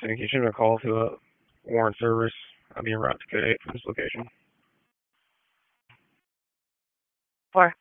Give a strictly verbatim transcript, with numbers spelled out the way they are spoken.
Can you send me a call to a Warren service? I'll be en route to Code eight from this location. Four.